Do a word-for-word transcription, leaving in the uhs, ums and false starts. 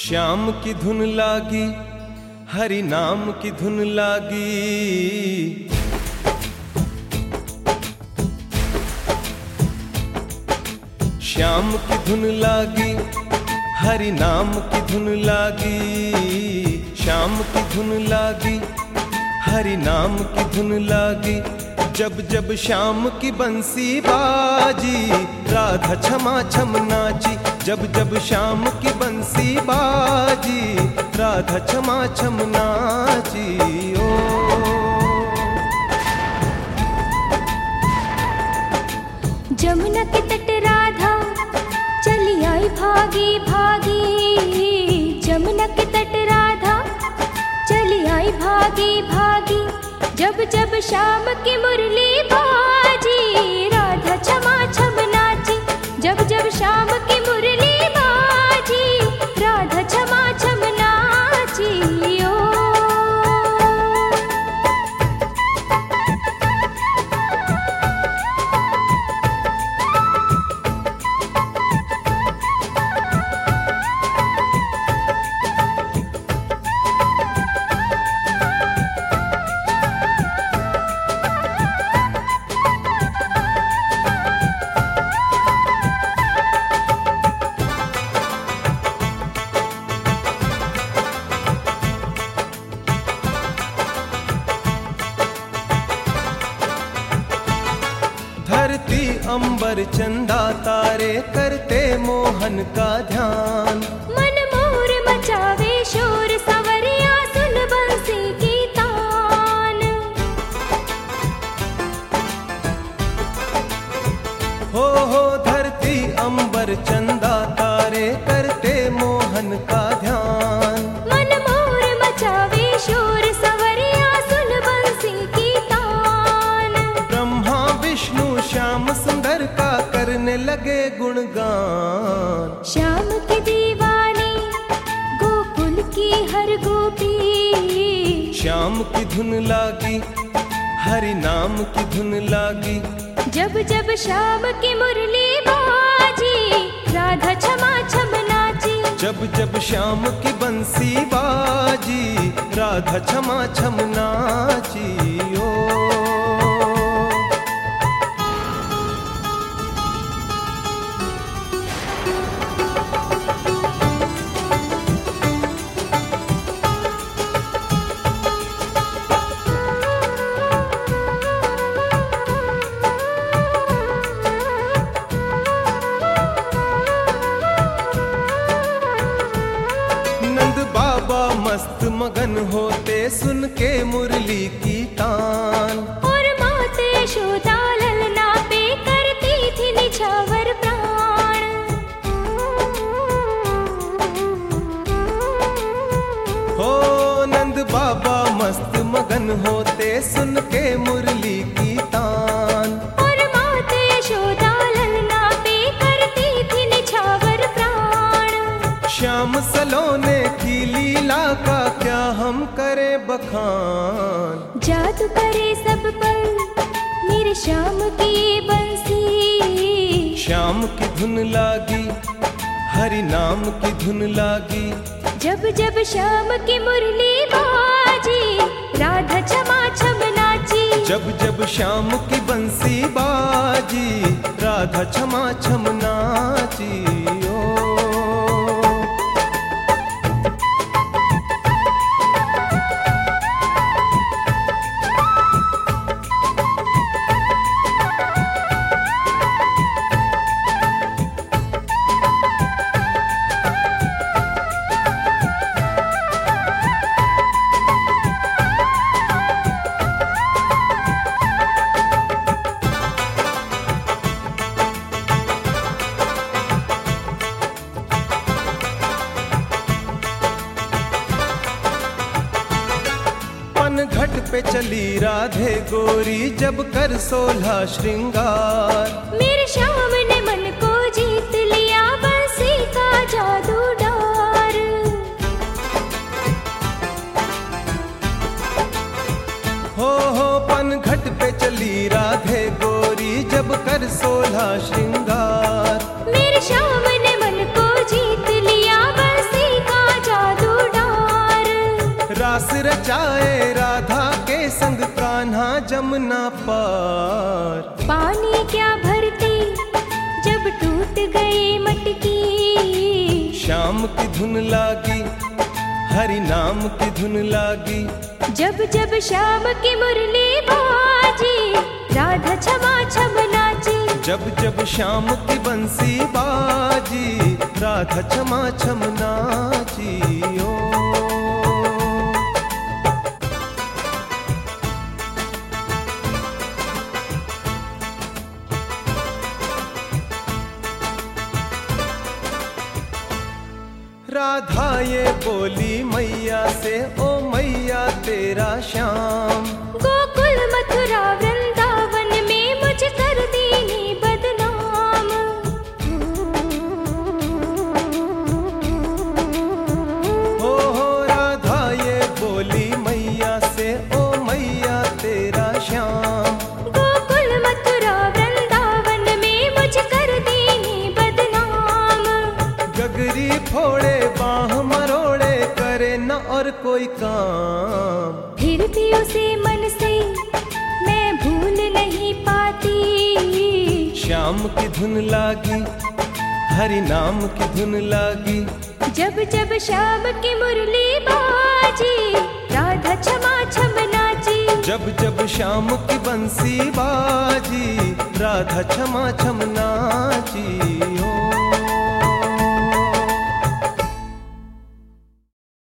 श्याम की धुन लागी, हरि नाम की धुन लागी। श्याम की धुन लागी, हरि नाम की धुन लागी। श्याम की धुन लागी, हरि नाम की धुन लागी। जब जब श्याम की बंसी बाजी, राधा क्षमा छम नाची। जब जब श्याम की बंसी बाजी, राधा क्षमा छम नाची। ओ जमुना के तट राधा चली आई भागी भागी। जमुना के तट राधा चली आई भागी भागी। जब जब श्याम की मुरली बाजी, राधा क्षमा छम नाची। जब जब श्याम की मुरली बाजी, राधा क्षमा छम नाची। ओ धरती अंबर चंदा तारे करते मोहन का ध्यान। मन मोर मचावे शोर, सवरिया सुन बंसी की तान। हो हो धरती अंबर चंदा तारे करते मोहन का ध्यान। मन मोर मचावे शोर, सवरिया सुन बंसी की तान। ब्रह्मा विष्णु श्याम सुंदर का करने लगे गुणगान। श्याम की दीवानी गोकुल की हर गोपी। श्याम की धुन लागी, हरि नाम की धुन लागी। जब जब श्याम की मुरली बाजी, राधा क्षमा छम नाची। जब जब श्याम की बंसी बाजी, राधा क्षमा छम नाची। ओ मस्त मगन होते सुन के मुरली की तान। और माते यशोदा ललना पे करती थी निछावर प्राण। हो नंद बाबा मस्त मगन होते सुन के मुरली की तान। और माते यशोदा ललना पे करती थी निछावर प्राण। श्याम सलोने की लीला का क्या हम करें बखान। जादू करे सब पर मेरे श्याम की बंसी। श्याम की धुन लागी, हरि नाम की धुन लागी। जब जब श्याम की मुरली बाजी, राधा क्षमा छम नाची। जब जब श्याम की बंसी बाजी, राधा क्षमा छम नाची। ओ घट पे चली राधे गोरी, जब कर सोलह श्रृंगार। मेरे श्याम ने मन को जीत लिया, बंसी का जादू डार। हो हो पन घट पे चली राधे गोरी, जब कर सोलह श्रृंगार। मेरे श्याम ने मन को जीत लिया, बंसी का कान्हा जमुना पार। पानी क्या भरती जब टूट गई मटकी। शाम की धुन लागी, हरि नाम की धुन लागी। जब जब शाम की मुरली बाजी, राधा क्षमा छम नाची। जब जब शाम की बंसी बाजी, राधा क्षमा छम नाची। ओ राधा ये बोली मैया से, ओ मैया तेरा श्याम। गोकुल मथुरा वृंदावन में मुझे कर दीनी बदनाम। हो हो राधा ये बोली मैया से, ओ मैया तेरा श्याम। गोकुल मथुरा वृंदावन में मुझे कर दीनी बदनाम। गगरी फोड़े बाह मरोड़े, करे न और कोई काम। फिर भी उसे मन से मैं भूल नहीं पाती। श्याम की धुन लागी, हरि नाम की धुन लागी। जब जब शाम की मुरली बाजी, राधा क्षमा छम नाची। जब जब शाम की बंसी बाजी, राधा क्षमा छम नाची। ओ